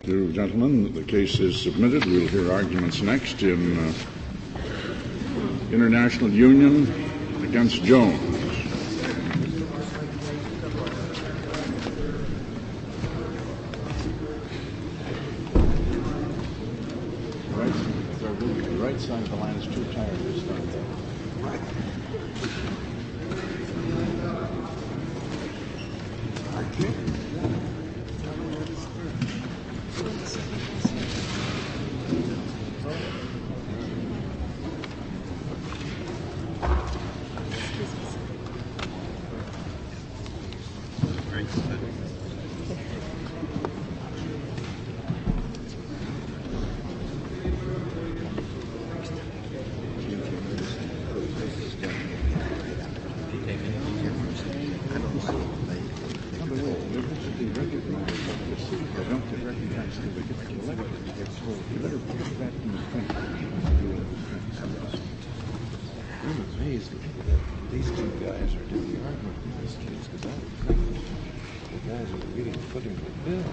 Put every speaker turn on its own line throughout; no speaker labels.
you, gentlemen. The case is submitted. We'll hear arguments next in International Union against Jones. The right side of the line is too tired to start there.
These two guys are doing the argument in this case because I would think the guys are really footing the bill.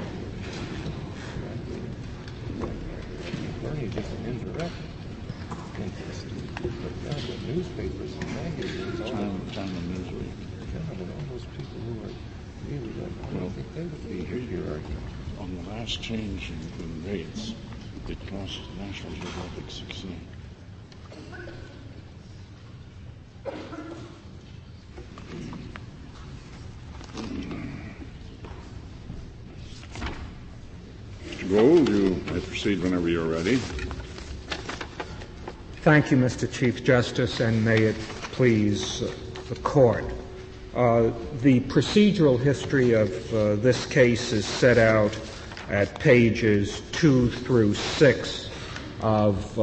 Bernie just an indirect interest. But now the newspapers and magazines,
Time and Newsweek.
God, and all those people who are really like, I don't think they would be here. Your argument.
On the last change in rates, it cost National Geographic 16. Mr. Gold, you may proceed whenever you're ready.
Thank you, Mr. Chief Justice, and may it please the Court. The procedural history of this case is set out at pages 2 through 6 of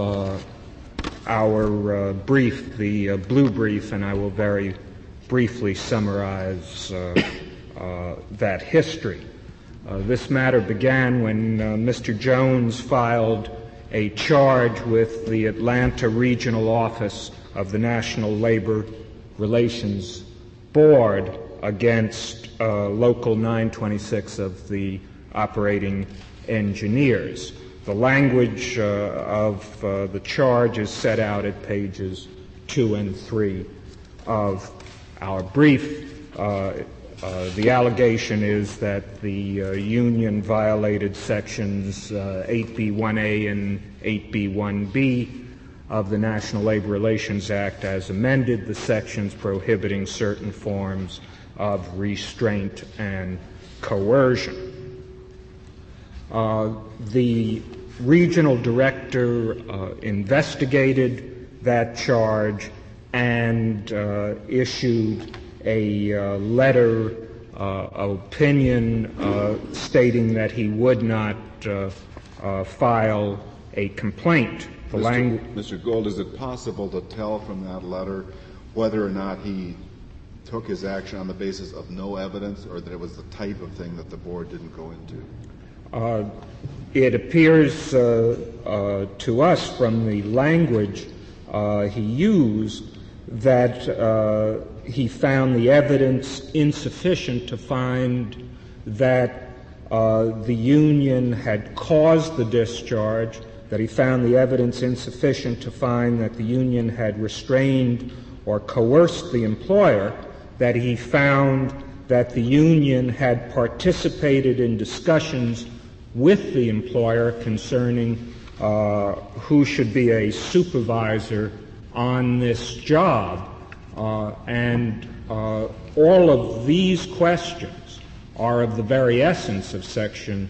our brief, the blue brief, and I will very briefly summarize that history. This matter began when Mr. Jones filed a charge with the Atlanta Regional Office of the National Labor Relations Board against Local 926 of the operating engineers. The language of the charge is set out at pages 2 and 3 of our brief. The allegation is that the union violated sections 8B1A and 8B1B of the National Labor Relations Act as amended, the sections prohibiting certain forms of restraint and coercion. The regional director investigated that charge and issued a letter of opinion stating that he would not file a complaint.
Mr. Gold, is it possible to tell from that letter whether or not he took his action on the basis of no evidence or that it was the type of thing that the board didn't go into?
It appears to us from the language he used that he found the evidence insufficient to find that the union had caused the discharge, that he found the evidence insufficient to find that the union had restrained or coerced the employer, that he found that the union had participated in discussions with the employer concerning who should be a supervisor on this job. And all of these questions are of the very essence of Section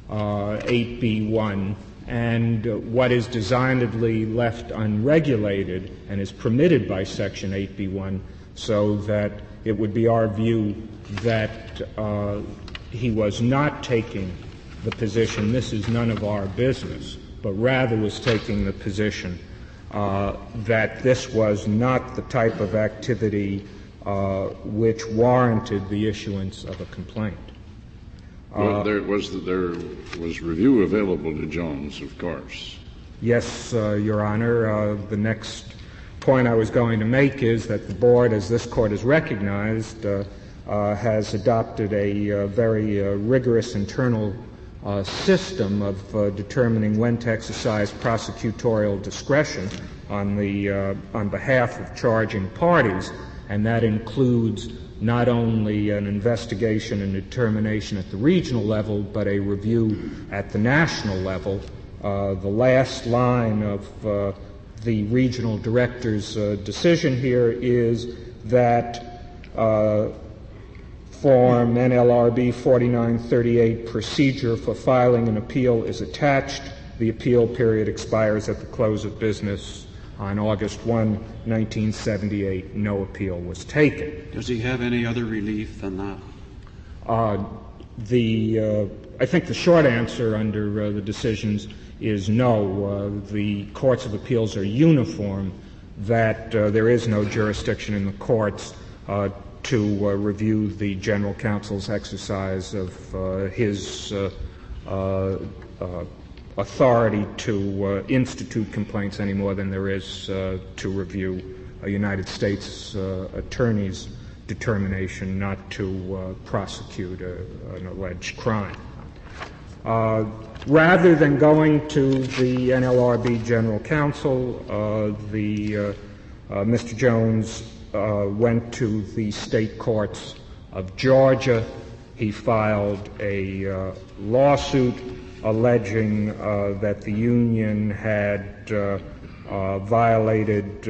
8B1, and what is designedly left unregulated and is permitted by Section 8B1, so that it would be our view that he was not taking the position, this is none of our business, but rather was taking the position that this was not the type of activity which warranted the issuance of a complaint.
Well, there was review available to Jones, of course.
Yes, Your Honor. The next point I was going to make is that the board, as this court has recognized, has adopted a very rigorous internal system of determining when to exercise prosecutorial discretion on behalf of charging parties, and that includes not only an investigation and determination at the regional level, but a review at the national level. The last line of the regional director's decision here is that Form NLRB 4938 procedure for filing an appeal is attached. The appeal period expires at the close of business on August 1, 1978. No appeal was taken.
Does he have any other relief than that?
I think the short answer under the decisions is no. The courts of appeals are uniform that there is no jurisdiction in the courts to review the general counsel's exercise of his authority to institute complaints any more than there is to review a United States attorney's determination not to prosecute an alleged crime. Rather than going to the NLRB General Counsel, Mr. Jones went to the state courts of Georgia. He filed a lawsuit alleging that the union had violated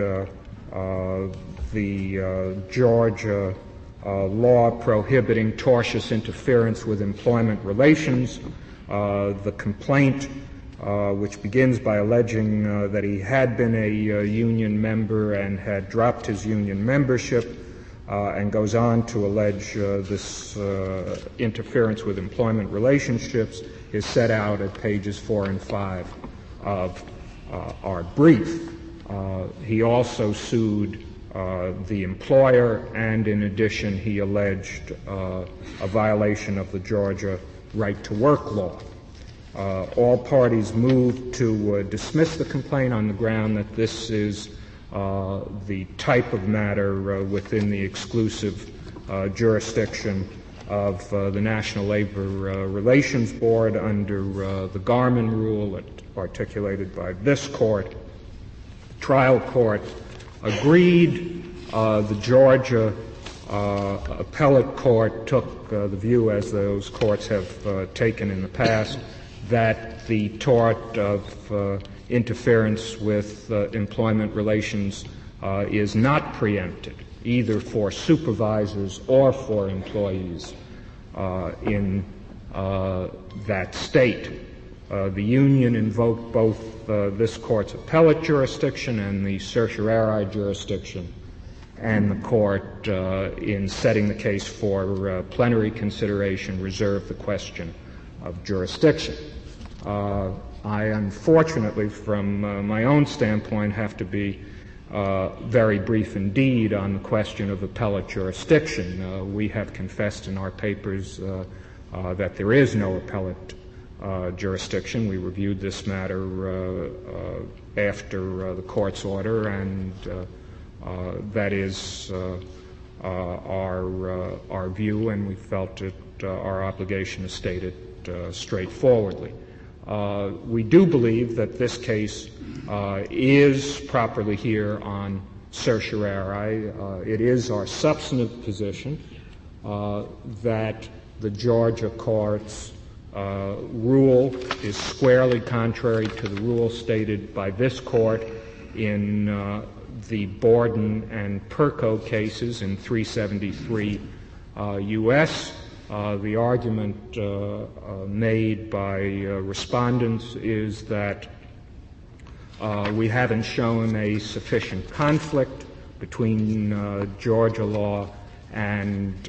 the Georgia law prohibiting tortious interference with employment relations. The complaint, which begins by alleging that he had been a union member and had dropped his union membership, and goes on to allege this interference with employment relationships, is set out at pages 4 and 5 of our brief. He also sued the employer, and in addition he alleged a violation of the Georgia right-to-work law. All parties moved to dismiss the complaint on the ground that this is the type of matter within the exclusive jurisdiction of the National Labor Relations Board under the Garmin rule articulated by this court. The trial court agreed. The Georgia appellate court took the view, as those courts have taken in the past, that the tort of interference with employment relations is not preempted, either for supervisors or for employees in that state. The union invoked both this court's appellate jurisdiction and the certiorari jurisdiction, and the court, in setting the case for plenary consideration, reserved the question of jurisdiction. I, unfortunately, from my own standpoint, have to be very brief indeed on the question of appellate jurisdiction. We have confessed in our papers that there is no appellate jurisdiction. We reviewed this matter after the court's order, and that is our view, and we felt it our obligation to state it straightforwardly. We do believe that this case is properly here on certiorari. It is our substantive position that the Georgia court's rule is squarely contrary to the rule stated by this court in the Borden and Perko cases in 373 U.S. The argument made by respondents is that we haven't shown a sufficient conflict between Georgia law and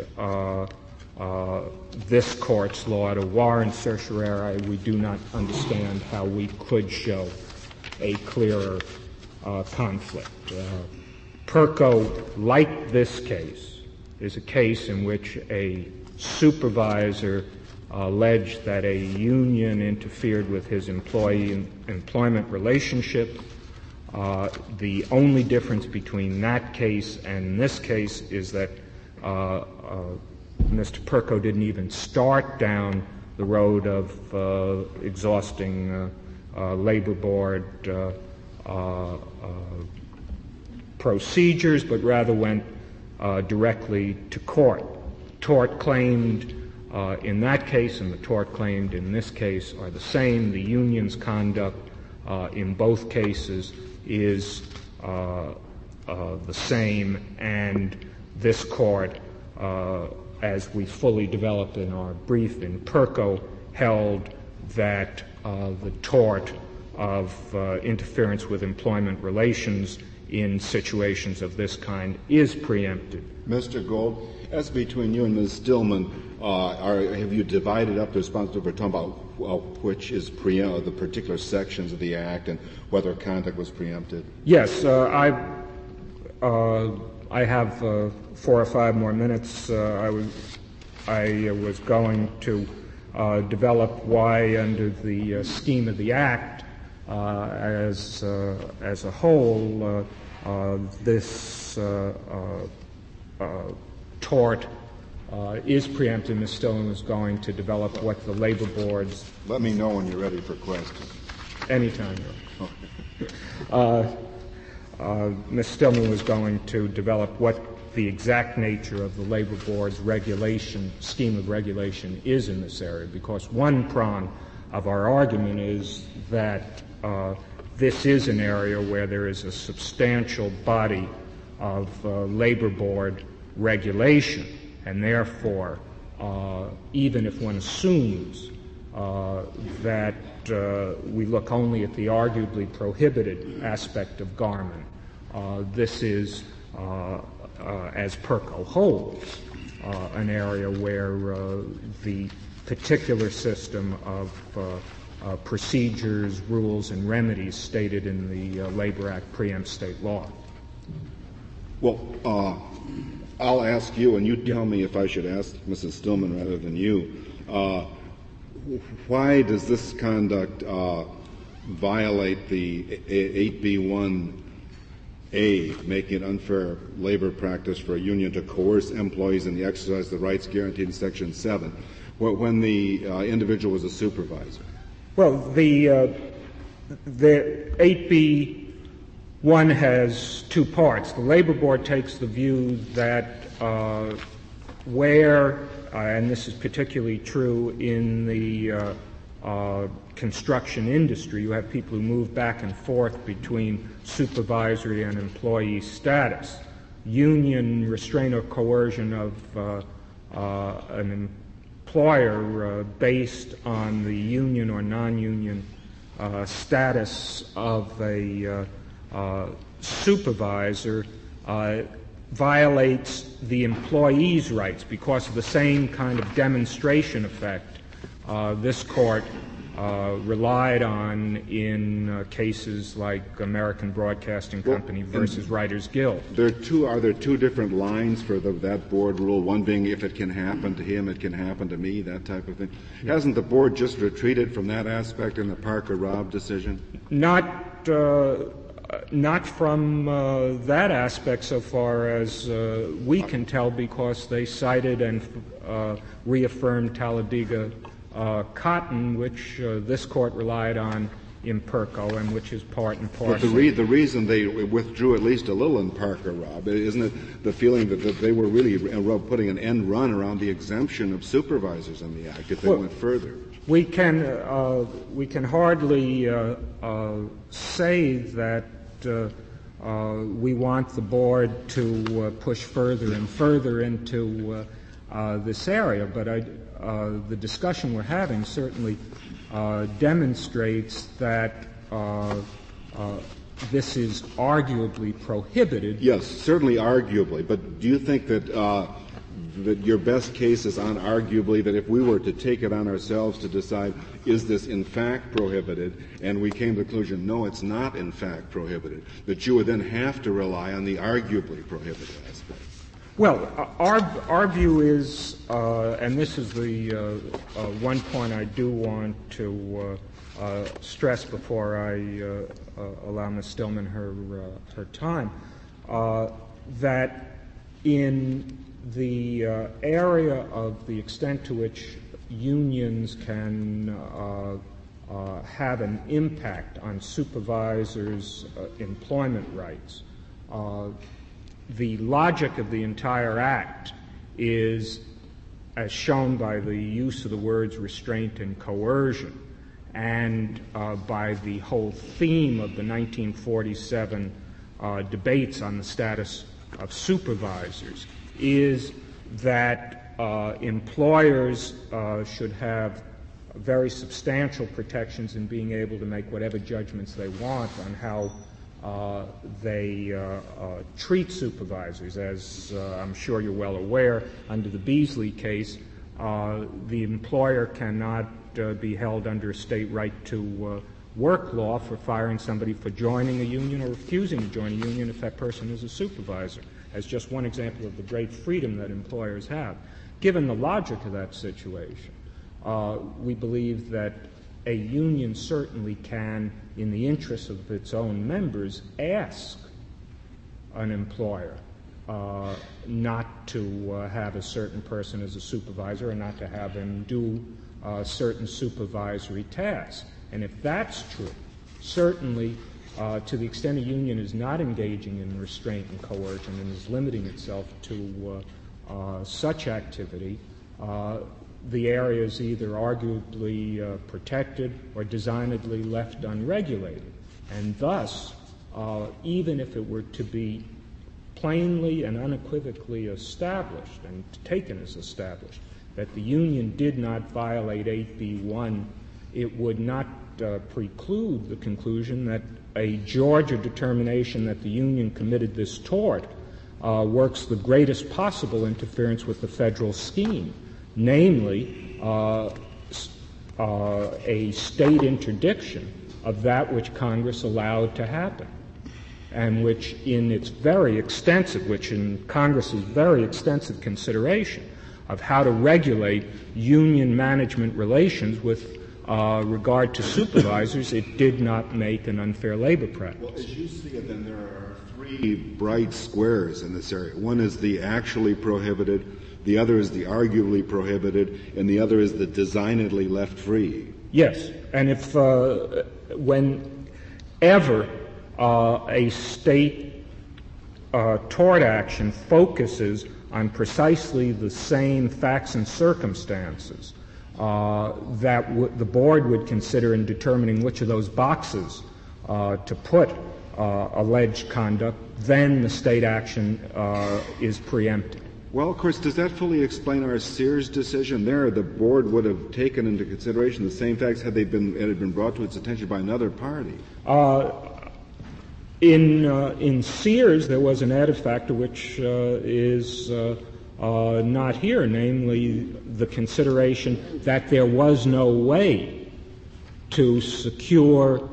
this court's law to warrant certiorari. We do not understand how we could show a clearer conflict. Perko, like this case, is a case in which a supervisor alleged that a union interfered with his employment relationship. The only difference between that case and this case is that Mr. Perko didn't even start down the road of exhausting labor board procedures, but rather went directly to court. Tort claimed in that case and the tort claimed in this case are the same. The union's conduct in both cases is the same, and this court, as we fully developed in our brief in Perko, held that the tort of interference with employment relations in situations of this kind is preempted.
Mr. Gold, as between you and Ms. Stillman, have you divided up the responsibility for talking about which is the particular sections of the Act and whether conduct was preempted?
Yes, I have 4 or 5 more minutes. I was going to develop why, under the scheme of the Act as a whole, this tort is preempted. Ms. Stillman was going to develop what the labor boards.
Let me know when you're ready for questions.
Anytime. Ms. Stillman was going to develop what the exact nature of the labor board's scheme of regulation is in this area, because one prong of our argument is that this is an area where there is a substantial body of labor board regulation, and therefore, even if one assumes that we look only at the arguably prohibited aspect of Garmin, this is, as Perko holds, an area where the particular system of procedures, rules, and remedies stated in the Labor Act preempts state law.
Well, I'll ask you, and you tell me if I should ask Mrs. Stillman rather than you. Why does this conduct violate the 8B1A, making it unfair labor practice for a union to coerce employees in the exercise of the rights guaranteed in Section 7 when the individual was a supervisor?
Well, the 8B1 has 2 parts. The labor board takes the view that where, and this is particularly true in the construction industry, you have people who move back and forth between supervisory and employee status. Union restraint or coercion of an employer based on the union or non-union status of a supervisor violates the employee's rights because of the same kind of demonstration effect this court relied on in cases like American Broadcasting Company versus Writers Guild.
Are there 2 different lines for that board rule, one being if it can happen to him, it can happen to me, that type of thing? Hasn't the board just retreated from that aspect in the Parker-Robb decision?
Not from that aspect so far as we can tell, because they cited and reaffirmed Talladega Cotton, which this court relied on in Perko, and which is part and parcel.
But the reason they withdrew at least a little in Parker-Robb, isn't it the feeling that they were really putting an end run around the exemption of supervisors in the Act if they went further?
We can hardly say that we want the board to push further and further into this area, but the discussion we're having certainly demonstrates that this is arguably prohibited.
Yes, certainly arguably. But do you think that that your best case is on arguably that if we were to take it on ourselves to decide is this in fact prohibited, and we came to the conclusion no, it's not in fact prohibited, that you would then have to rely on the arguably prohibited aspect?
Well, our view is, and this is the one point I do want to stress before I allow Ms. Stillman her time, that in the area of the extent to which unions can have an impact on supervisors' employment rights. The logic of the entire Act is, as shown by the use of the words restraint and coercion, and by the whole theme of the 1947 debates on the status of supervisors, is that employers should have very substantial protections in being able to make whatever judgments they want on how they treat supervisors. As I'm sure you're well aware, under the Beasley case, the employer cannot be held under a state right to work law for firing somebody for joining a union or refusing to join a union if that person is a supervisor, as just one example of the great freedom that employers have. Given the logic of that situation, we believe that a union certainly can, in the interests of its own members, ask an employer not to have a certain person as a supervisor or not to have him do certain supervisory tasks. And if that's true, certainly to the extent a union is not engaging in restraint and coercion and is limiting itself to such activity, the area is either arguably protected or designedly left unregulated. And thus, even if it were to be plainly and unequivocally established and taken as established that the union did not violate 8B1, it would not preclude the conclusion that a Georgia determination that the union committed this tort works the greatest possible interference with the federal scheme, namely a state interdiction of that which Congress allowed to happen, and which in Congress's very extensive consideration of how to regulate union management relations with regard to supervisors, it did not make an unfair labor practice.
Well, as you see it, then there are three bright squares in this area. One is the actually prohibited, the other is the arguably prohibited, and the other is the designedly left free.
Yes, and if whenever a state tort action focuses on precisely the same facts and circumstances that the board would consider in determining which of those boxes to put alleged conduct, then the state action is preempted.
Well, of course, does that fully explain our Sears decision? There, the board would have taken into consideration the same facts had it been brought to its attention by another party.
In Sears, there was an added factor which is not here, namely the consideration that there was no way to secure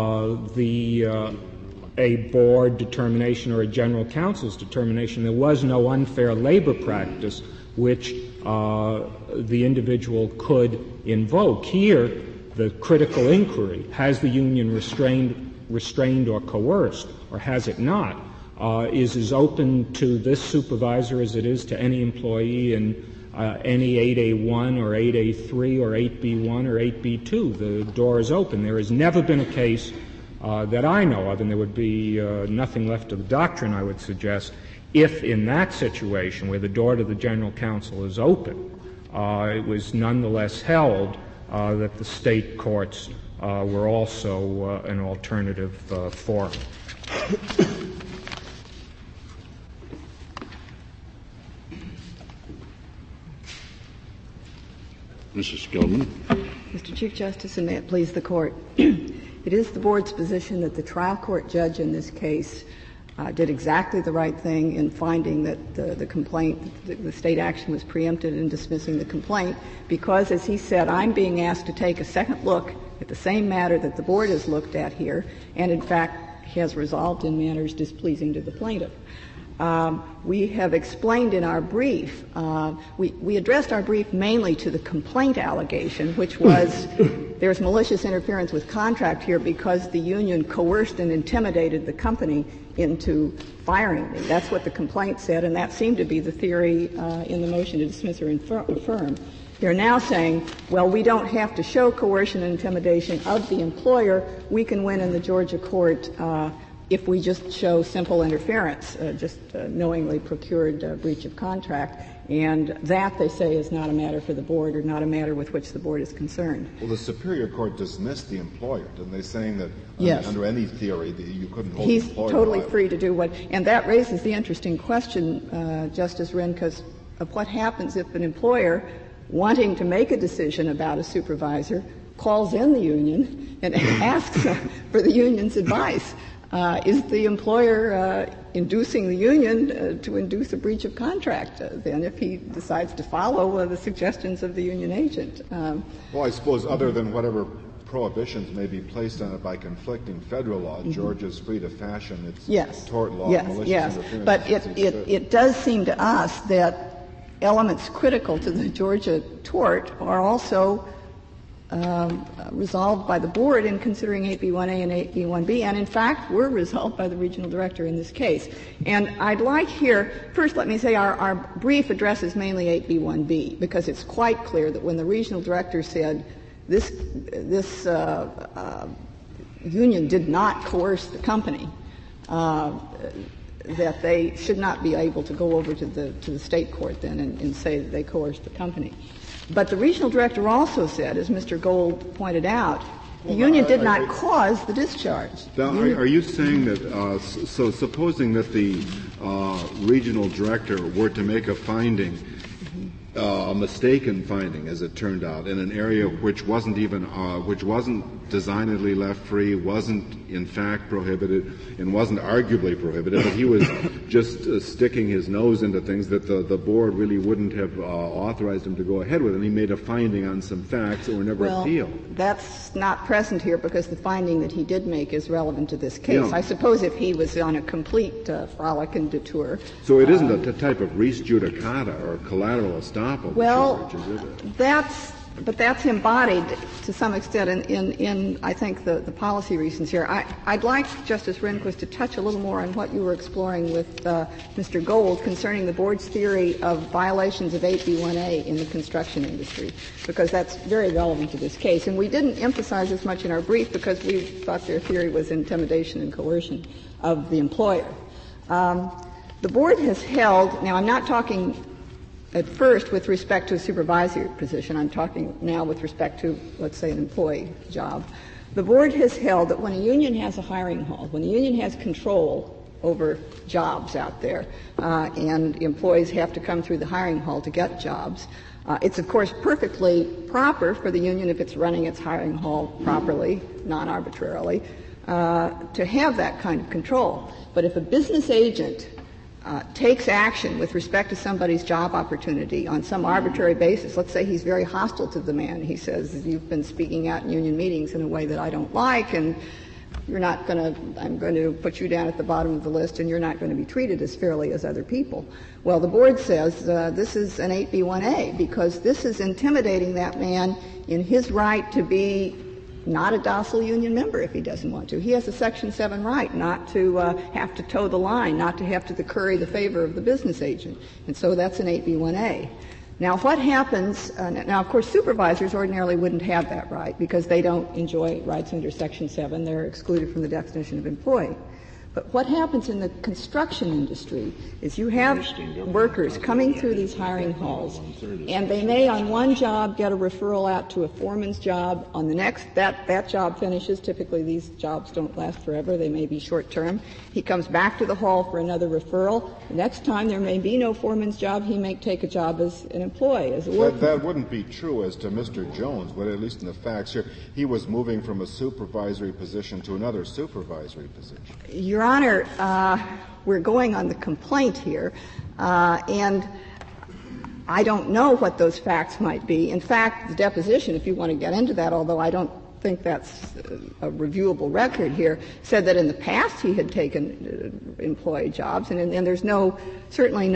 a board determination or a general counsel's determination. There was no unfair labor practice which the individual could invoke. Here, the critical inquiry, has the union restrained or coerced, or has it not, is as open to this supervisor as it is to any employee in any 8A1 or 8A3 or 8B1 or 8B2. The door is open. There has never been a case that I know of, and there would be nothing left of the doctrine, I would suggest, if in that situation where the door to the general counsel is open, it was nonetheless held that the state courts were also an alternative forum.
Mrs. Skillman.
Mr. Chief Justice, and may it please the Court, it is the Board's position that the trial court judge in this case did exactly the right thing in finding that the complaint, the state action was preempted in dismissing the complaint because, as he said, I'm being asked to take a second look at the same matter that the Board has looked at here and, in fact, has resolved in manners displeasing to the plaintiff. We have explained in our brief, we addressed our brief mainly to the complaint allegation, which was there's malicious interference with contract here because the union coerced and intimidated the company into firing me. That's what the complaint said, and that seemed to be the theory in the motion to dismiss or affirm. They're now saying, well, we don't have to show coercion and intimidation of the employer. We can win in the Georgia court if we just show simple interference, knowingly procured breach of contract. And that, they say, is not a matter for the board or not a matter with which the board is concerned.
Well, the Superior Court dismissed the employer, didn't they, saying that
yes.
under any theory that you couldn't hold
He's
the employer
totally
liable.
free to do what – and that raises the interesting question, Justice Rehnquist, of what happens if an employer wanting to make a decision about a supervisor calls in the union and asks for the union's advice. Is the employer inducing the union to induce a breach of contract then if he decides to follow the suggestions of the union agent?
Well, I suppose other than whatever prohibitions may be placed on it by conflicting federal law, Georgia's free to fashion its tort law, malicious interference.
But it does seem to us that elements critical to the Georgia tort are also resolved by the board in considering 8B1A and 8B1B, and in fact were resolved by the regional director in this case. And I'd like here, first let me say our brief addresses mainly 8B1B, because it's quite clear that when the regional director said this union did not coerce the company, that they should not be able to go over to the state court then and say that they coerced the company. But the regional director also said, as Mr. Gold pointed out, the union did not cause the discharge.
Now, are you saying that, so supposing that the regional director were to make a finding, a mistaken finding, as it turned out, in an area which wasn't designedly left free, wasn't in fact prohibited, and wasn't arguably prohibited, but he was just sticking his nose into things that the board really wouldn't have authorized him to go ahead with, and he made a finding on some facts that were never appealed.
That's not present here because the finding that he did make is relevant to this case.
Yeah.
I suppose if he was on a complete frolic and detour.
So it isn't a type of res judicata or collateral estoppel.
Well, that's embodied to some extent in I think, the policy reasons here. I'd like, Justice Rehnquist, to touch a little more on what you were exploring with Mr. Gold concerning the board's theory of violations of 8B1A in the construction industry, because that's very relevant to this case. And we didn't emphasize as much in our brief because we thought their theory was intimidation and coercion of the employer. The board has held — now I'm not talking at first with respect to a supervisory position. I'm talking now with respect to, let's say, an employee job. The board has held that when a union has a hiring hall, when the union has control over jobs out there, and employees have to come through the hiring hall to get jobs, it's, of course, perfectly proper for the union, if it's running its hiring hall properly, non-arbitrarily, to have that kind of control. But if a business agent takes action with respect to somebody's job opportunity on some arbitrary basis. Let's say he's very hostile to the man. He says, you've been speaking out in union meetings in a way that I don't like, and I'm going to put you down at the bottom of the list, and you're not going to be treated as fairly as other people. Well, the board says this is an 8B1A because this is intimidating that man in his right to be not a docile union member if he doesn't want to. He has a Section 7 right not to have to toe the line, not to have to curry the favor of the business agent. And so that's an 8B1A. Now, what happens now, of course, supervisors ordinarily wouldn't have that right because they don't enjoy rights under Section 7. They're excluded from the definition of employee. But what happens in the construction industry is you have workers coming through these hiring halls, and they may on one job get a referral out to a foreman's job. On the next, that job finishes. Typically these jobs don't last forever. They may be short-term. He comes back to the hall for another referral. The next time there may be no foreman's job. He may take a job as an employee, as a worker.
That wouldn't be true as to Mr. Jones, but at least in the facts here, he was moving from a supervisory position to another supervisory position.
Your Honor, we're going on the complaint here, and I don't know what those facts might be. In fact, the deposition, if you want to get into that, although I don't think that's a reviewable record here, said that in the past he had taken employee jobs, and there's certainly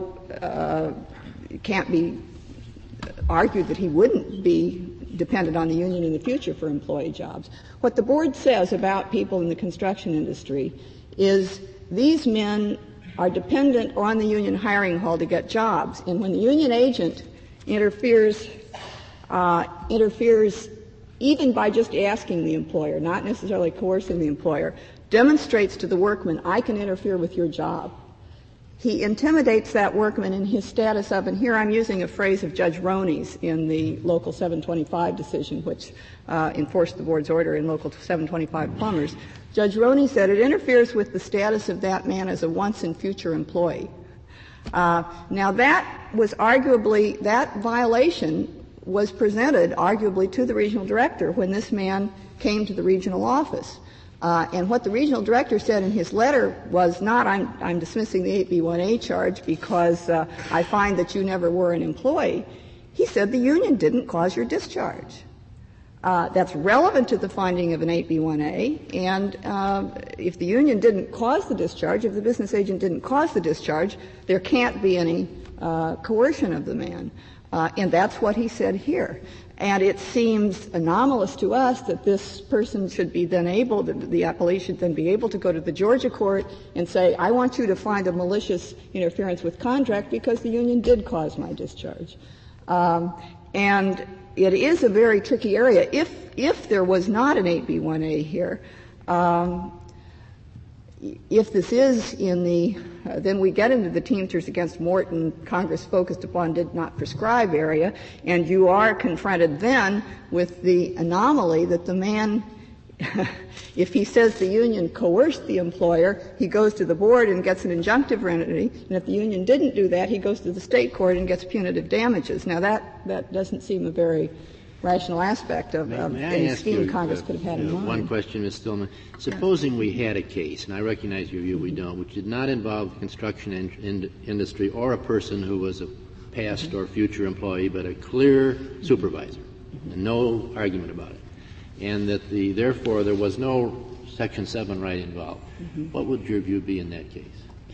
it can't be argued that he wouldn't be dependent on the union in the future for employee jobs. What the board says about people in the construction industry is these men are dependent on the union hiring hall to get jobs. And when the union agent interferes interferes even by just asking the employer, not necessarily coercing the employer, demonstrates to the workman, I can interfere with your job. He intimidates that workman in his status of, and here I'm using a phrase of Judge Roney's in the Local 725 decision, which enforced the board's order in Local 725 plumbers. Judge Roney said it interferes with the status of that man as a once and future employee. Now that was arguably, that violation was presented arguably to the regional director when this man came to the regional office. And what the regional director said in his letter was not, I'm dismissing the 8B1A charge because I find that you never were an employee. He said the union didn't cause your discharge. That's relevant to the finding of an 8B1A, and if the union didn't cause the discharge, if the business agent didn't cause the discharge, there can't be any coercion of the man. And that's what he said here. And it seems anomalous to us that this person should be then able, the appellee should then be able to go to the Georgia court and say, I want you to find a malicious interference with contract because the union did cause my discharge. And it is a very tricky area. If there was not an 8B1A here, if this is in the then we get into the Teamsters against Morton, Congress focused upon did not prescribe area, and you are confronted then with the anomaly that the man, if he says the union coerced the employer, he goes to the board and gets an injunctive remedy, and if the union didn't do that, he goes to the state court and gets punitive damages. Now that doesn't seem a very rational aspect of any scheme Congress could have had in mind.
One question, Ms. Stillman. Supposing we had a case, and I recognize your view we don't, which did not involve the construction industry or a person who was a past or future employee, but a clear supervisor, and no argument about it, and that therefore there was no Section 7 right involved. What would your view be in that case?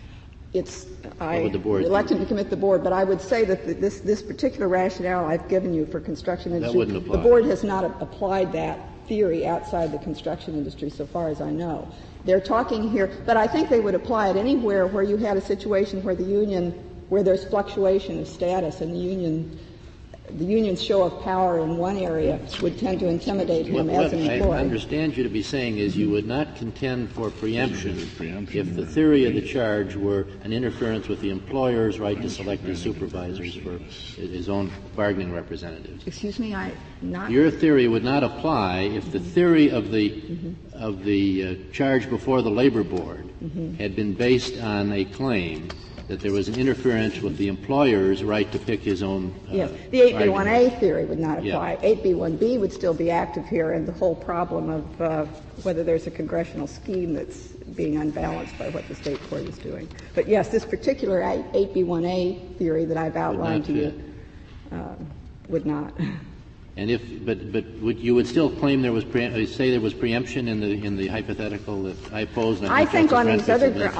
I'm reluctant to commit the board, but I would say that this particular rationale I've given you for construction industry,
that wouldn't apply.
The board has not applied that theory outside the construction industry so far as I know. They're talking here, but I think they would apply it anywhere where you had a situation where where there's fluctuation of status and the union's show of power in one area would tend to intimidate him as an employee.
What I understand you to be saying is you would not contend for preemption if the theory of the charge were an interference with the employer's right to select his supervisors for his own bargaining representatives.
Excuse me,
Your theory would not apply if the theory of the charge before the labor board had been based on a claim that there was an interference with the employer's right to pick his own
Yes. The 8B1A theory would not apply. Yeah. 8B1B would still be active here, and the whole problem of whether there's a congressional scheme that's being unbalanced by what the state court is doing. But, yes, this particular 8B1A theory that I've outlined to you would not.
And you would still claim there was say there was preemption in the hypothetical that I posed?
I think on these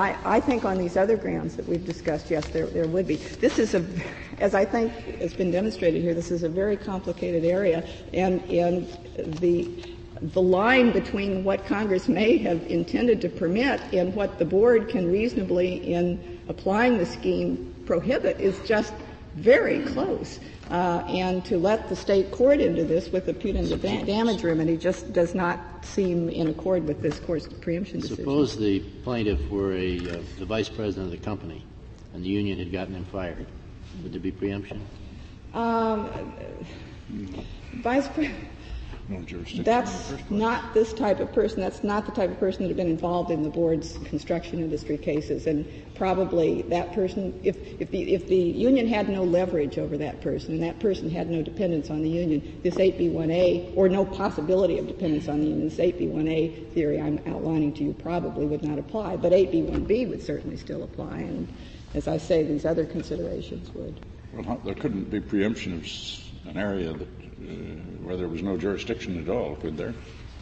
other grounds that we've discussed, yes, there would be. This is as I think has been demonstrated here, this is a very complicated area, and the line between what Congress may have intended to permit and what the board can reasonably, in applying the scheme, prohibit is just very close. And to let the state court into this with a punitive damage remedy just does not seem in accord with this court's preemption decision.
Suppose the plaintiff were the vice president of the company and the union had gotten him fired. Would there be preemption?
Vice president.
No jurisdiction.
That's not this type of person. That's not the type of person that had been involved in the board's construction industry cases. And probably that person, if the union had no leverage over that person and that person had no dependence on the union, this 8B1A, or no possibility of dependence on the union, this 8B1A theory I'm outlining to you probably would not apply. But 8B1B would certainly still apply. And as I say, these other considerations would.
Well, there couldn't be preemption of an area that where there was no jurisdiction at all, could there?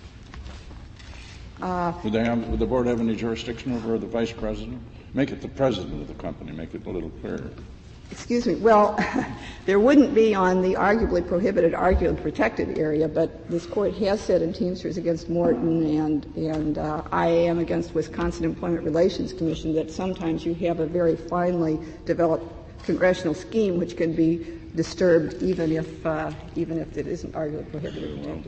Would the board have any jurisdiction over the vice president? Make it the president of the company. Make it a little clearer.
Excuse me. Well, there wouldn't be on the arguably prohibited, arguably protected area, but this court has said in Teamsters against Morton and IAM against Wisconsin Employment Relations Commission that sometimes you have a very finely developed congressional scheme which can be disturbed, even if it isn't arguably prohibited.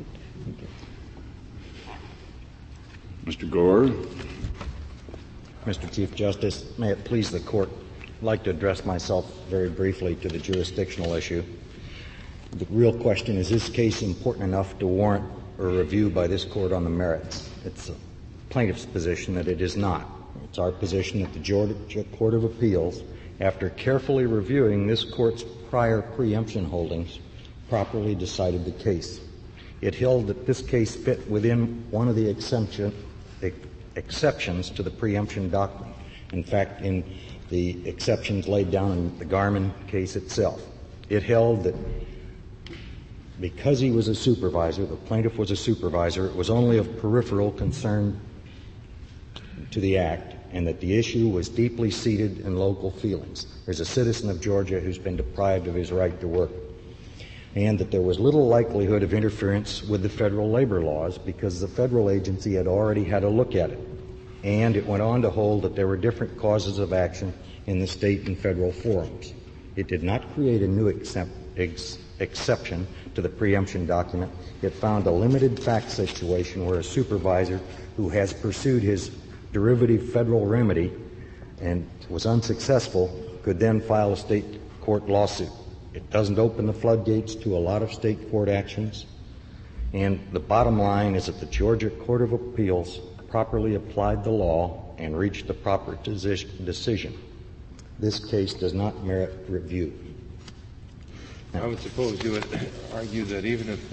Mr. Gore.
Mr. Chief Justice, may it please the Court, I'd like to address myself very briefly to the jurisdictional issue. The real question is this case important enough to warrant a review by this Court on the merits? It's the plaintiff's position that it is not. It's our position that the Georgia Court of Appeals, after carefully reviewing this Court's prior preemption holdings, properly decided the case. It held that this case fit within one of the exceptions to the preemption doctrine. In fact, in the exceptions laid down in the Garmin case itself, it held that because he was a supervisor, the plaintiff was a supervisor, it was only of peripheral concern to the Act, and that the issue was deeply seated in local feelings. There's a citizen of Georgia who's been deprived of his right to work, and that there was little likelihood of interference with the federal labor laws because the federal agency had already had a look at it. And it went on to hold that there were different causes of action in the state and federal forums. It did not create a new exception to the preemption document. It found a limited fact situation where a supervisor who has pursued his derivative federal remedy and was unsuccessful could then file a state court lawsuit. It doesn't open the floodgates to a lot of state court actions. And the bottom line is that the Georgia Court of Appeals properly applied the law and reached the proper decision. This case does not merit review.
I would suppose you would argue that even if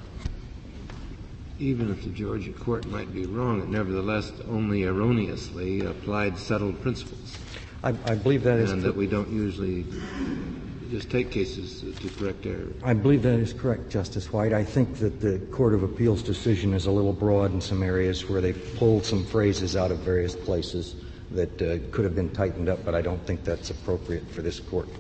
the Georgia court might be wrong, it nevertheless only erroneously applied settled principles.
I believe that is
and that we don't usually just take cases to correct errors.
I believe that is correct, Justice White. I think that the Court of Appeals decision is a little broad in some areas where they've pulled some phrases out of various places that could have been tightened up, but I don't think that's appropriate for this Court.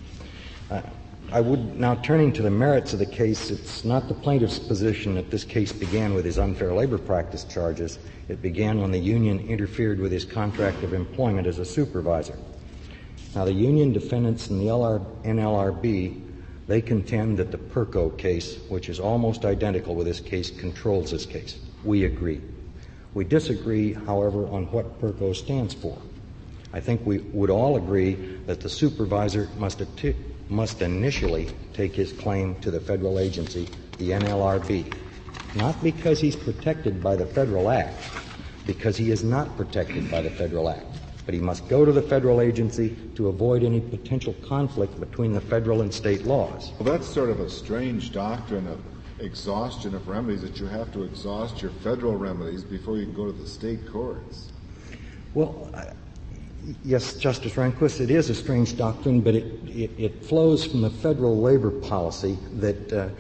I would now, turning to the merits of the case, it's not the plaintiff's position that this case began with his unfair labor practice charges. It began when the union interfered with his contract of employment as a supervisor. Now, the union defendants in the NLRB, they contend that the Perko case, which is almost identical with this case, controls this case. We agree. We disagree, however, on what Perko stands for. I think we would all agree that the supervisor must initially take his claim to the federal agency, the NLRB, not because he's protected by the Federal Act, because he is not protected by the Federal Act. But he must go to the federal agency to avoid any potential conflict between the federal and state laws.
Well, that's sort of a strange doctrine of exhaustion of remedies, that you have to exhaust your federal remedies before you can go to the state courts.
Well, yes, Justice Rehnquist, it is a strange doctrine, but it flows from the federal labor policy that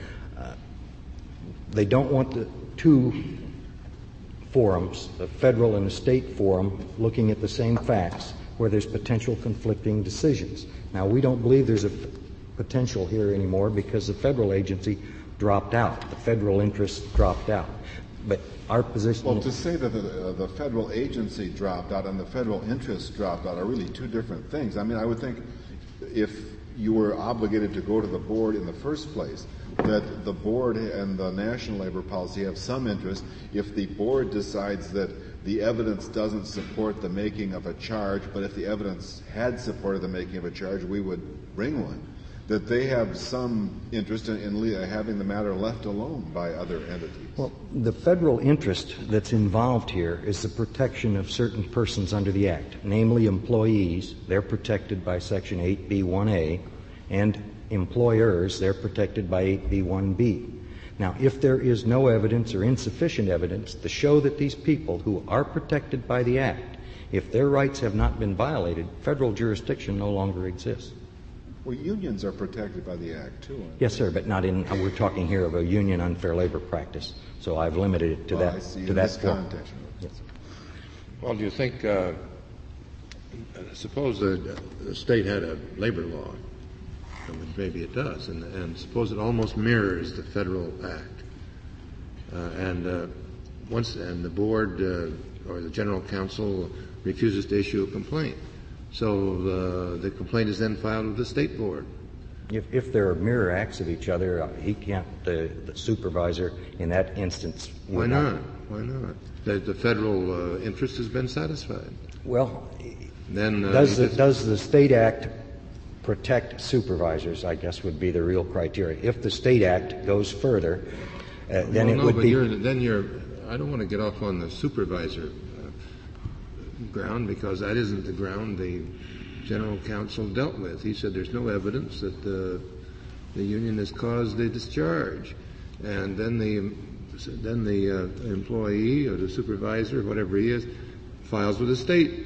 they don't want the two forums, the federal and the state forum, looking at the same facts where there's potential conflicting decisions. Now, we don't believe there's a potential here anymore because the federal agency dropped out. The federal interests dropped out. But our position...
Well, to say that the federal agency dropped out and the federal interests dropped out are really two different things. I mean, I would think if you were obligated to go to the board in the first place, that the board and the national labor policy have some interest. If the board decides that the evidence doesn't support the making of a charge, but if the evidence had supported the making of a charge, we would bring one, that they have some interest in having the matter left alone by other entities.
Well, the federal interest that's involved here is the protection of certain persons under the Act, namely employees. They're protected by Section 8B1A, and employers, they're protected by 8B1B. Now, if there is no evidence or insufficient evidence to show that these people who are protected by the Act, if their rights have not been violated, federal jurisdiction no longer exists.
Well, unions are protected by the Act, too.
Yes, sir, but not in, we're talking here of a union unfair labor practice. So I've limited it to that.
I see.
To
in
that
this
form.
context.
Yes, sir.
Well, do you think, suppose the state had a labor law, and maybe it does, and suppose it almost mirrors the federal act, and the board or the general counsel refuses to issue a complaint. So the complaint is then filed with the state board.
If there are mirror acts of each other, he can't, the supervisor in that instance.
Why not? Why not? The federal interest has been satisfied.
Well,
then
does the state act protect supervisors, I guess would be the real criteria. If the state act goes further, then it would be...
I don't want to get off on the supervisor ground, because that isn't the ground the general counsel dealt with. He said there's no evidence that the union has caused the discharge. And then the employee or the supervisor, whatever he is, files with the state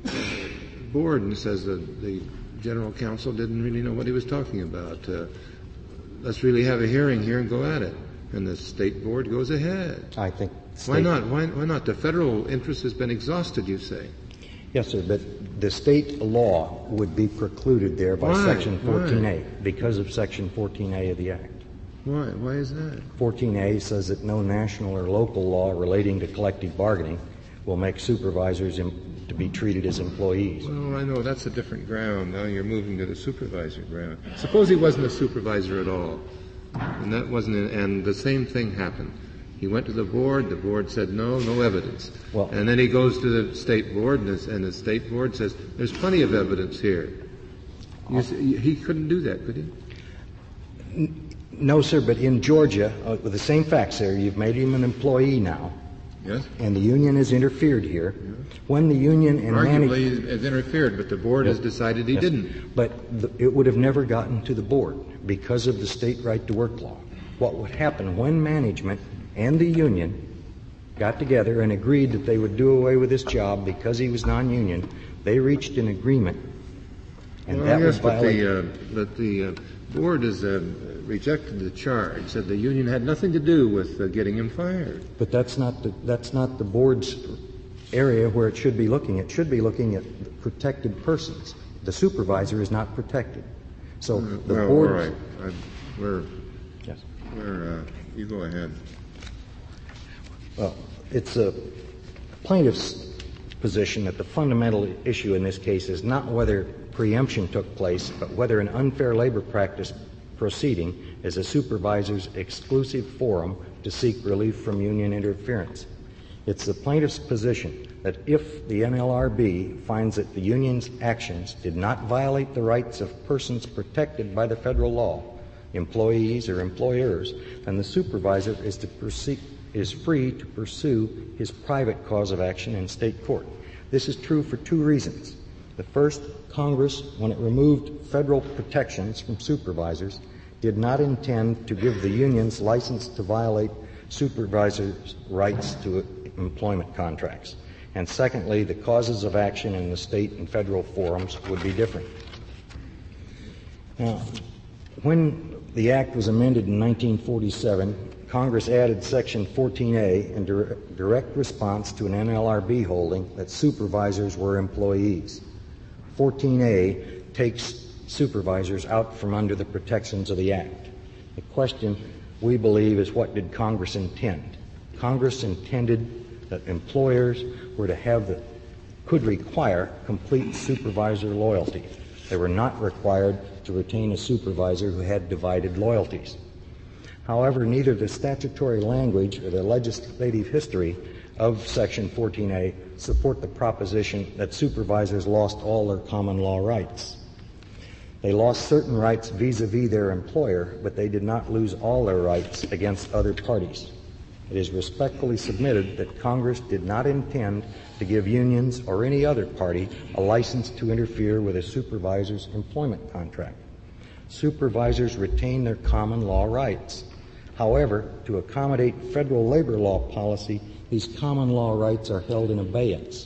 board and says that the general counsel didn't really know what he was talking about. Let's really have a hearing here and go at it. And the state board goes ahead.
I think...
Why not? Why not? The federal interest has been exhausted, you say.
Yes, sir, but the state law would be precluded there by Section 14A because of Section 14A of the Act.
Why? Why is that?
14A says that no national or local law relating to collective bargaining will make supervisors to be treated as employees.
Well, I know that's a different ground. Now you're moving to the supervisor ground. Suppose he wasn't a supervisor at all, and and the same thing happened. He went to the board said no evidence.
Well,
and then he goes to the state board, and the state board says, there's plenty of evidence here. He couldn't do that, could he?
No, sir, but in Georgia, with the same facts there, you've made him an employee now.
Yes.
And the union has interfered here. Yes. When the union and
arguably has interfered, but the board has decided he didn't.
But it would have never gotten to the board because of the state right to work law. What would happen when management and the union got together and agreed that they would do away with this job because he was non-union, they reached an agreement, and that was violated.
But the board has rejected the charge, said the union had nothing to do with getting him fired.
But that's not the board's area where it should be looking. It should be looking at protected persons. The supervisor is not protected. So the board.
All right.
Yes.
You go ahead.
Well, it's a plaintiff's position that the fundamental issue in this case is not whether preemption took place, but whether an unfair labor practice proceeding is a supervisor's exclusive forum to seek relief from union interference. It's the plaintiff's position that if the NLRB finds that the union's actions did not violate the rights of persons protected by the federal law, employees or employers, then the supervisor is free to pursue his private cause of action in state court. This is true for two reasons. The first, Congress, when it removed federal protections from supervisors, did not intend to give the unions license to violate supervisors' rights to employment contracts. And secondly, the causes of action in the state and federal forums would be different. Now, when the Act was amended in 1947, Congress added Section 14A in direct response to an NLRB holding that supervisors were employees. 14A takes supervisors out from under the protections of the Act. The question, we believe, is what did Congress intend? Congress intended that employers were to could require complete supervisor loyalty. They were not required to retain a supervisor who had divided loyalties. However, neither the statutory language or the legislative history of Section 14A support the proposition that supervisors lost all their common law rights. They lost certain rights vis-a-vis their employer, but they did not lose all their rights against other parties. It is respectfully submitted that Congress did not intend to give unions or any other party a license to interfere with a supervisor's employment contract. Supervisors retain their common law rights. However, to accommodate federal labor law policy, these common law rights are held in abeyance.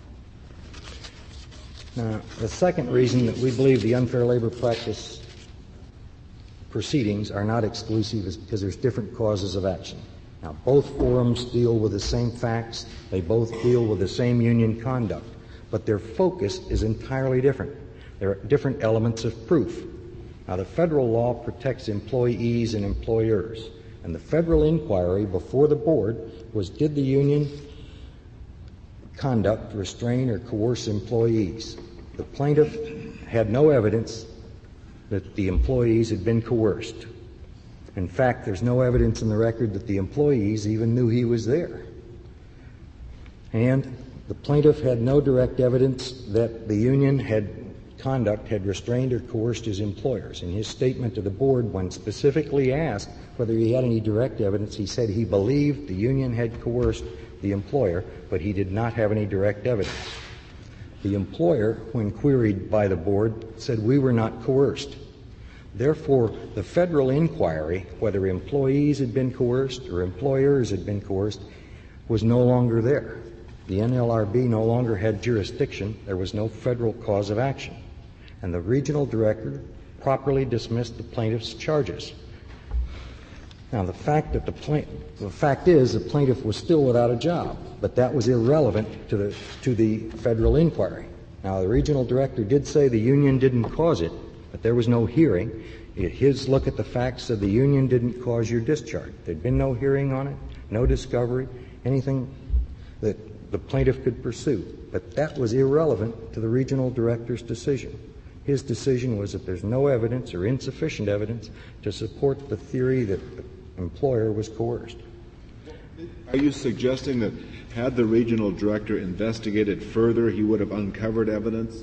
Now, the second reason that we believe the unfair labor practice proceedings are not exclusive is because there's different causes of action. Now, both forums deal with the same facts. They both deal with the same union conduct, but their focus is entirely different. There are different elements of proof. Now, the federal law protects employees and employers, and the federal inquiry before the board was, did the union conduct restrain or coerce employees? The plaintiff had no evidence that the employees had been coerced. In fact, there's no evidence in the record that the employees even knew he was there. And the plaintiff had no direct evidence that the union conduct had restrained or coerced his employers. In his statement to the board, when specifically asked whether he had any direct evidence, he said he believed the union had coerced the employer, but he did not have any direct evidence. The employer, when queried by the board, said we were not coerced. Therefore, the federal inquiry, whether employees had been coerced or employers had been coerced, was no longer there. The NLRB no longer had jurisdiction. There was no federal cause of action. And the regional director properly dismissed the plaintiff's charges. Now, the fact is the plaintiff was still without a job, but that was irrelevant to the federal inquiry. Now, the regional director did say the union didn't cause it, but there was no hearing. His look at the facts said the union didn't cause your discharge. There'd been no hearing on it, no discovery, anything that the plaintiff could pursue. But that was irrelevant to the regional director's decision. His decision was that there's no evidence or insufficient evidence to support the theory that the employer was coerced.
Are you suggesting that had the regional director investigated further, he would have uncovered evidence?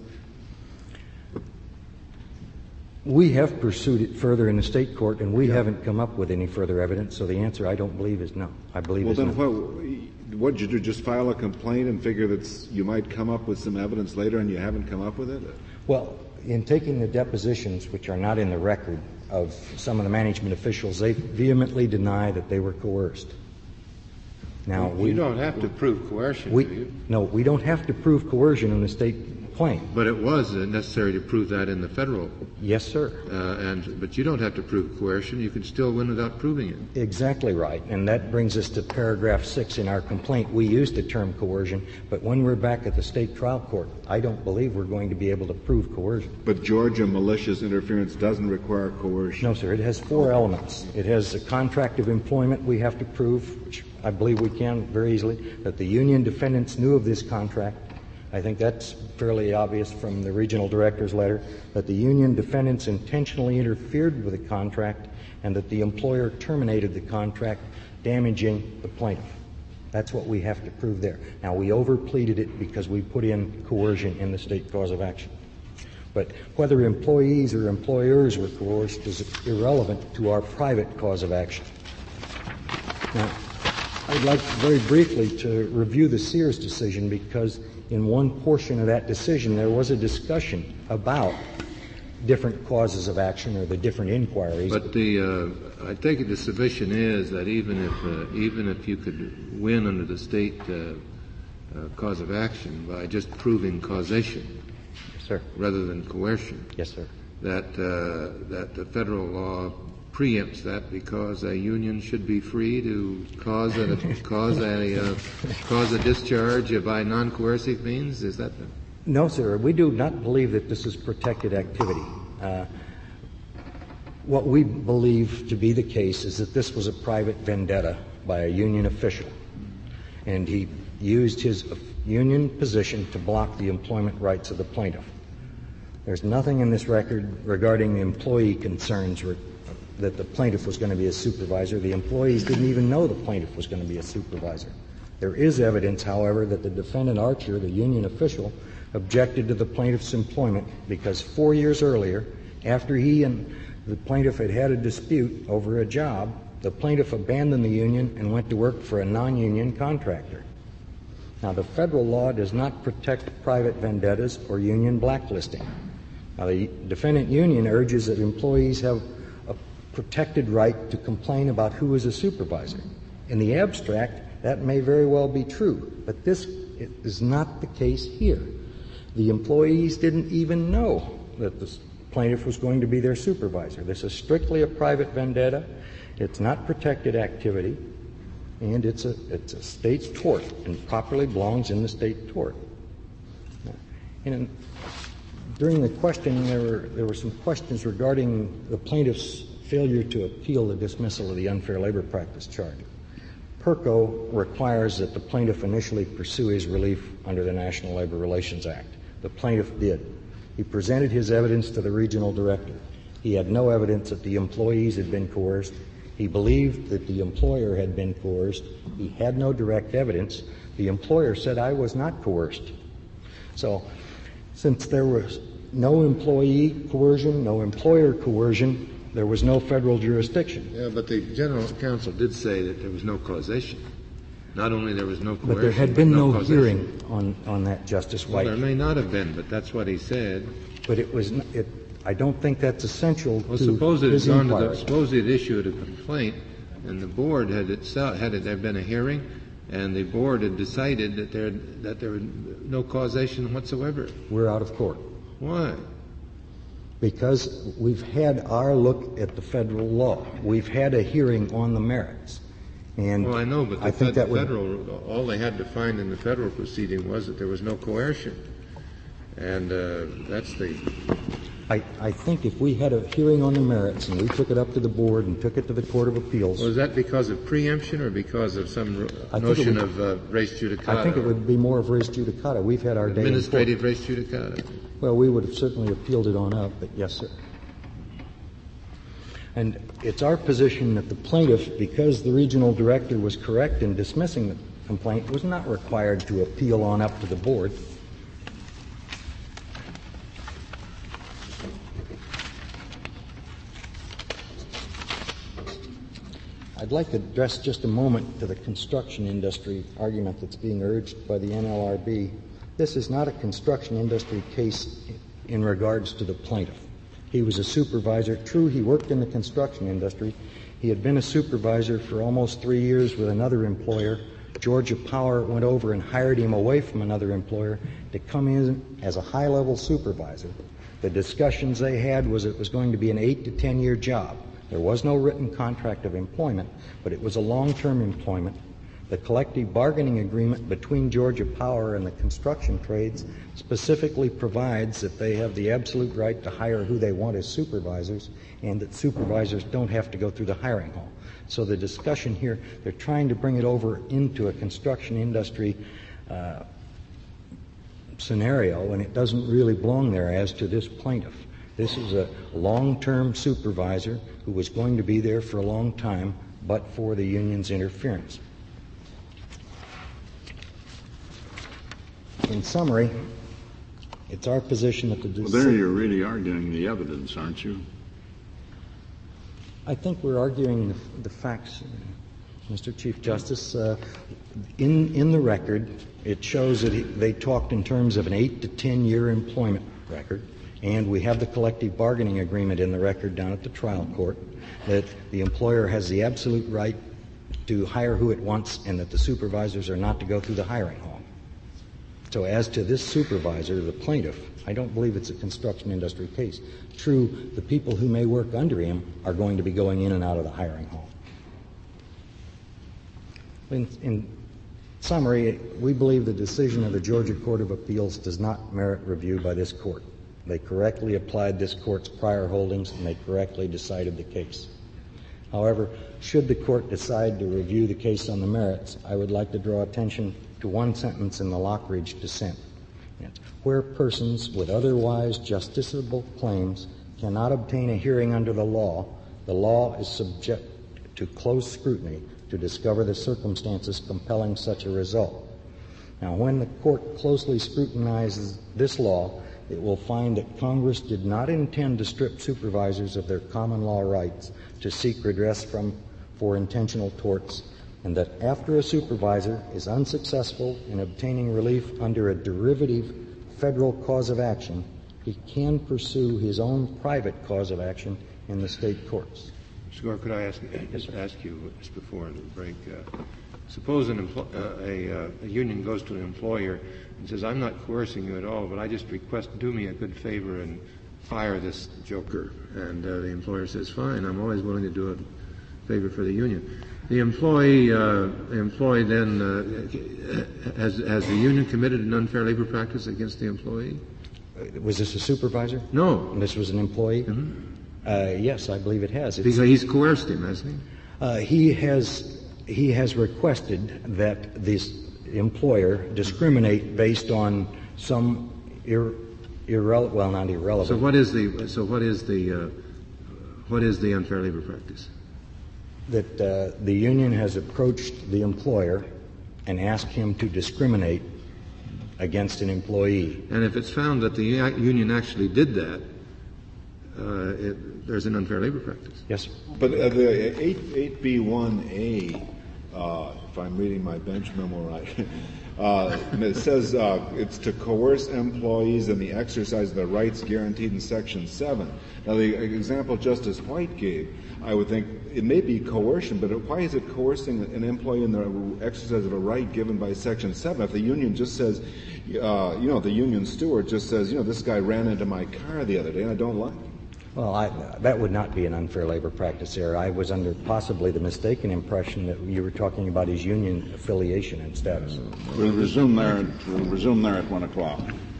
We have pursued it further in the state court, and we haven't come up with any further evidence, so the answer, I don't believe, is no. I believe it's no.
Well, then what did you do, just file a complaint and figure that you might come up with some evidence later and you haven't come up with it?
Well, in taking the depositions, which are not in the record, of some of the management officials, they vehemently deny that they were coerced. Now,
you don't have to prove coercion, do you?
No, we don't have to prove coercion in the state claim.
But it was necessary to prove that in the federal.
Yes, sir.
But you don't have to prove coercion. You can still win without proving it.
Exactly right. And that brings us to paragraph 6 in our complaint. We used the term coercion, but when we're back at the state trial court, I don't believe we're going to be able to prove coercion.
But Georgia malicious interference doesn't require coercion.
No, sir. It has 4 elements. It has a contract of employment we have to prove, which I believe we can very easily, that the union defendants knew of this contract. I think that's fairly obvious from the regional director's letter, that the union defendants intentionally interfered with the contract and that the employer terminated the contract, damaging the plaintiff. That's what we have to prove there. Now, we overpleaded it because we put in coercion in the state cause of action. But whether employees or employers were coerced is irrelevant to our private cause of action. Now, I'd like very briefly to review the Sears decision because in one portion of that decision there was a discussion about different causes of action or the different inquiries.
But I take it the submission is that even if you could win under the state cause of action by just proving causation,
yes, sir,
rather than coercion,
yes, sir,
that the federal law preempts that because a union should be free to cause a discharge by non-coercive means? Is that the...
No, sir. We do not believe that this is protected activity. What we believe to be the case is that this was a private vendetta by a union official, and he used his union position to block the employment rights of the plaintiff. There's nothing in this record regarding the employee concerns that the plaintiff was going to be a supervisor. The employees didn't even know the plaintiff was going to be a supervisor. There is evidence, however, that the defendant Archer, the union official, objected to the plaintiff's employment because 4 years earlier, after he and the plaintiff had had a dispute over a job, the plaintiff abandoned the union and went to work for a non-union contractor. Now, the federal law does not protect private vendettas or union blacklisting. Now, the defendant union urges that employees have a protected right to complain about who is a supervisor. In the abstract, that may very well be true, but this is not the case here. The employees didn't even know that the plaintiff was going to be their supervisor. This is strictly a private vendetta. It's not protected activity, and it's a state's tort and properly belongs in the state tort. And during the questioning, there were some questions regarding the plaintiff's failure to appeal the dismissal of the unfair labor practice charge. PERCO requires that the plaintiff initially pursue his relief under the National Labor Relations Act. The plaintiff did. He presented his evidence to the regional director. He had no evidence that the employees had been coerced. He believed that the employer had been coerced. He had no direct evidence. The employer said, I was not coerced. So, since there was no employee coercion, no employer coercion, there was no federal jurisdiction.
Yeah, but the general counsel did say that there was no causation. Not only there was no coercion,
but there had been no
causation.
hearing on that, Justice White.
Well, there may not have been, but that's what he said.
But I don't think that's essential
Well,
to
suppose it
his
had gone to
inquiry.
suppose it issued a complaint, and the board had there been a hearing, and the board had decided that there was no causation whatsoever.
We're out of court.
Why?
Because we've had our look at the federal law. We've had a hearing on the merits. And
well, I know, but
I think that
all they had to find in the federal proceeding was that there was no coercion. And that's the...
I think if we had a hearing on the merits and we took it up to the board and took it to the Court of Appeals...
Was that because of preemption or because of some notion of res judicata?
I think it would be more of res judicata. We've had our day in court.
Administrative res judicata.
Well, we would have certainly appealed it on up, but yes, sir. And it's our position that the plaintiff, because the regional director was correct in dismissing the complaint, was not required to appeal on up to the board. I'd like to address just a moment to the construction industry argument that's being urged by the NLRB. This is not a construction industry case in regards to the plaintiff. He was a supervisor. True, he worked in the construction industry. He had been a supervisor for almost 3 years with another employer. Georgia Power went over and hired him away from another employer to come in as a high-level supervisor. The discussions they had was it was going to be an 8 to 10-year job. There was no written contract of employment, but it was a long-term employment. The collective bargaining agreement between Georgia Power and the construction trades specifically provides that they have the absolute right to hire who they want as supervisors, and that supervisors don't have to go through the hiring hall. So the discussion here, they're trying to bring it over into a construction industry scenario, and it doesn't really belong there as to this plaintiff. This is a long-term supervisor who was going to be there for a long time, but for the union's interference. In summary, it's our position that the decision...
Well, there you're really arguing the evidence, aren't you?
I think we're arguing the facts, Mr. Chief Justice. In the record, it shows that they talked in terms of an 8 to 10-year employment record, and we have the collective bargaining agreement in the record down at the trial court that the employer has the absolute right to hire who it wants and that the supervisors are not to go through the hiring hall. So as to this supervisor, the plaintiff, I don't believe it's a construction industry case. True, the people who may work under him are going to be going in and out of the hiring hall. In summary, we believe the decision of the Georgia Court of Appeals does not merit review by this court. They correctly applied this court's prior holdings, and they correctly decided the case. However, should the court decide to review the case on the merits, I would like to draw attention to one sentence in the Lockridge dissent. Where persons with otherwise justiciable claims cannot obtain a hearing under the law is subject to close scrutiny to discover the circumstances compelling such a result. Now, when the court closely scrutinizes this law, it will find that Congress did not intend to strip supervisors of their common law rights to seek redress for intentional torts, and that after a supervisor is unsuccessful in obtaining relief under a derivative federal cause of action, he can pursue his own private cause of action in the state courts.
Mr. Gore, could I ask you just before the break, suppose a union goes to an employer and says, I'm not coercing you at all, but I just request do me a good favor and fire this joker. And the employer says, fine, I'm always willing to do a favor for the union. The employee then, has the union committed an unfair labor practice against the employee?
Was this a supervisor?
No.
And this was an employee?
Mm-hmm.
Yes, I believe it has.
Because he's coerced him, hasn't
he? He has requested that this employer discriminate based on some not irrelevant.
So what is the What is the unfair labor practice?
That the union has approached the employer and asked him to discriminate against an employee.
And if it's found that the union actually did that, there's an unfair labor practice.
Yes, sir.
But the 8B1A, if I'm reading my bench memo right, it says it's to coerce employees in the exercise of the rights guaranteed in Section 7. Now, the example Justice White gave, I would think it may be coercion, but why is it coercing an employee in the exercise of a right given by Section 7? If the union just says, the union steward just says, this guy ran into my car the other day and I don't like it.
Well, that would not be an unfair labor practice there. I was under possibly the mistaken impression that you were talking about his union affiliation and status.
We'll resume there at 1 o'clock.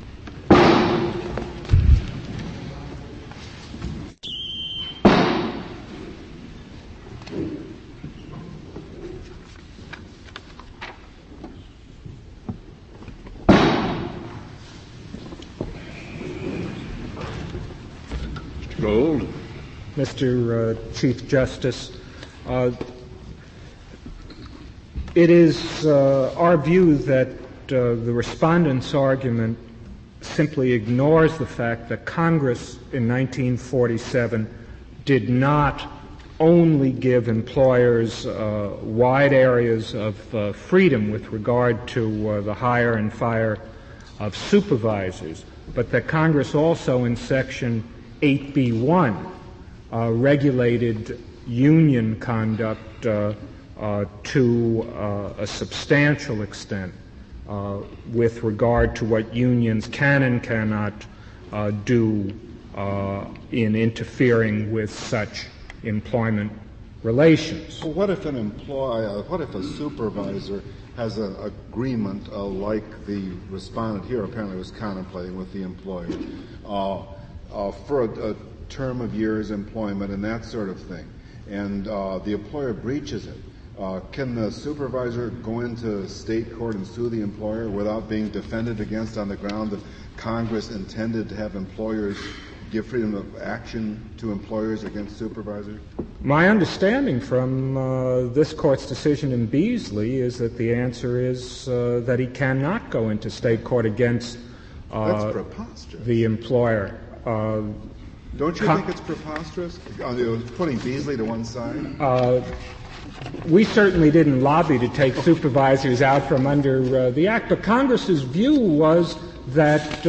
Gold.
Mr. Chief Justice, it is our view that the respondent's argument simply ignores the fact that Congress in 1947 did not only give employers wide areas of freedom with regard to the hire and fire of supervisors, but that Congress also in Section 8B1 regulated union conduct to a substantial extent with regard to what unions can and cannot do in interfering with such employment relations.
Well, what if a supervisor has an agreement like the respondent here apparently was contemplating with the employer for a term of years employment and that sort of thing, and the employer breaches it? Can the supervisor go into state court and sue the employer without being defended against on the ground that Congress intended to have employers give freedom of action to employers against supervisors?
My understanding from this Court's decision in Beasley is that the answer is that he cannot go into state court against
That's preposterous.
The employer.
Don't you think it's preposterous, putting Beasley to one side?
We certainly didn't lobby to take supervisors out from under the Act, but Congress's view was that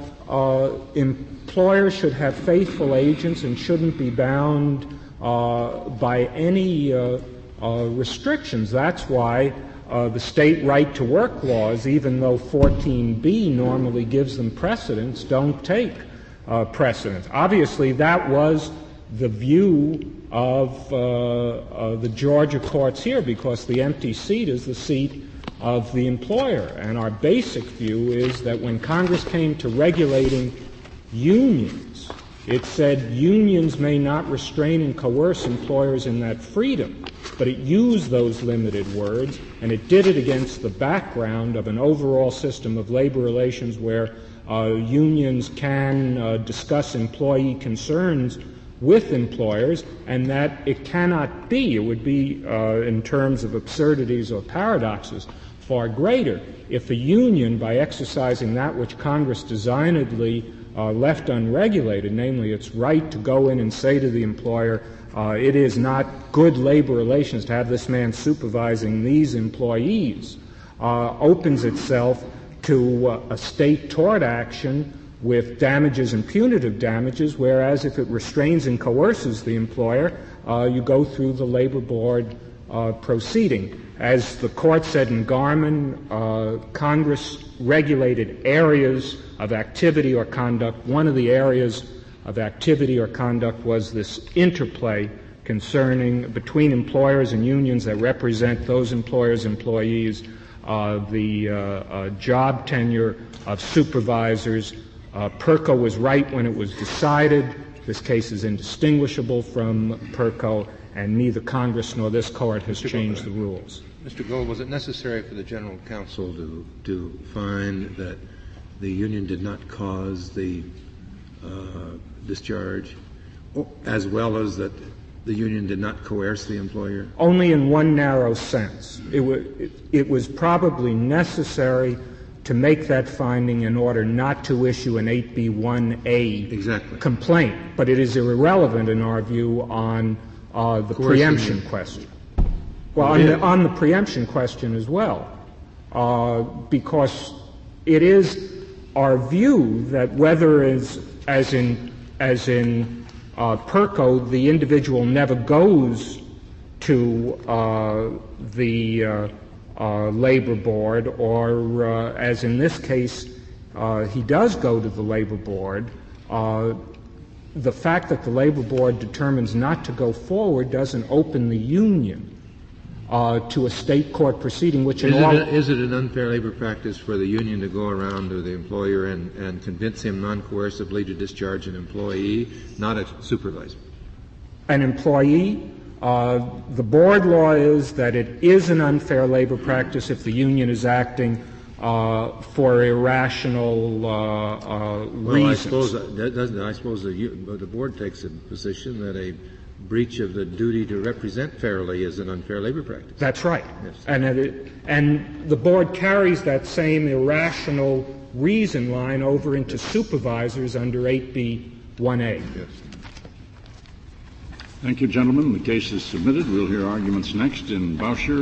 employers should have faithful agents and shouldn't be bound by any restrictions. That's why the state right-to-work laws, even though 14B normally gives them precedence, don't take precedence. Obviously, that was the view of the Georgia courts here, because the empty seat is the seat of the employer. And our basic view is that when Congress came to regulating unions, it said unions may not restrain and coerce employers in that freedom, but it used those limited words, and it did it against the background of an overall system of labor relations where unions can discuss employee concerns with employers, and that it cannot be. It would be, in terms of absurdities or paradoxes, far greater if a union, by exercising that which Congress designedly left unregulated, namely its right to go in and say to the employer, it is not good labor relations to have this man supervising these employees, opens itself to a state tort action with damages and punitive damages, whereas if it restrains and coerces the employer, you go through the labor board proceeding. As the court said in Garmin, Congress regulated areas of activity or conduct. One of the areas of activity or conduct was this interplay concerning between employers and unions that represent those employers' employees, the job tenure of supervisors. PERCO was right when it was decided. This case is indistinguishable from PERCO, and neither Congress nor this Court has changed the rules.
Mr. Gold, was it necessary for the General Counsel to find that the union did not cause the discharge, as well as that the union did not coerce the employer?
Only in one narrow sense. It was probably necessary to make that finding in order not to issue an 8B1A complaint, but it is irrelevant in our view on the preemption question. Well, on the preemption question as well, because it is our view that whether as in PERCO, the individual never goes to the labor board, or as in this case, he does go to the labor board. The fact that the labor board determines not to go forward doesn't open the union to a state court proceeding, which
is it an unfair labor practice for the union to go around to the employer and convince him non-coercively to discharge an employee, not a supervisor?
An employee? The board law is that it is an unfair labor practice if the union is acting for irrational reasons.
I suppose the board takes a position that a breach of the duty to represent fairly is an unfair labor practice.
That's right.
Yes.
And the board carries that same irrational reason line over into supervisors under 8B1A.
Yes.
Thank you, gentlemen. The case is submitted. We'll hear arguments next in Boucher